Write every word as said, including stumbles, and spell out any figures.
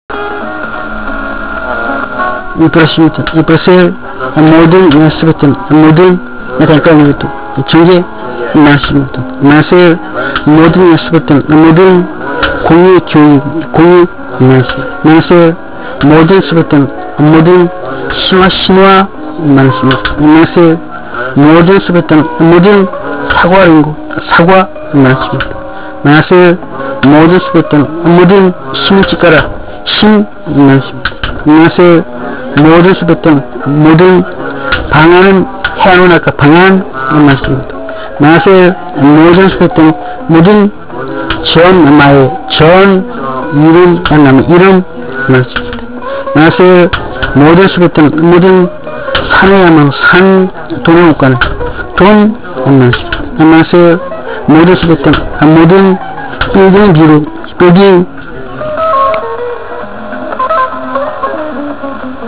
iprasmita, iprasel, modern nasibatan, modern nakangkang itu, 중계 nasibatan, nasel, modern nasibatan, modern 공유 교육, 공유 nasib, nasel, modern nasibatan, modern 신화 신화 nasibatan, nasel, modern nasibatan, modern 사과링고, 사과 nasibatan, nasel, modern nasibatan, modern 심지가라, 심 nasibatan, nasel 모든 수부터 모든 방안은 해놓으니까 방안 말씀입니다. 나세 모든 수부터 모든 전 마의 전 이름 나면 이름 말씀입니다. 나세 모든 수부터 모든 산에 하면 산 돈을 못 가는 돈 말씀입니다. 나세 모든 수부터 모든 빌딩 비루 빌딩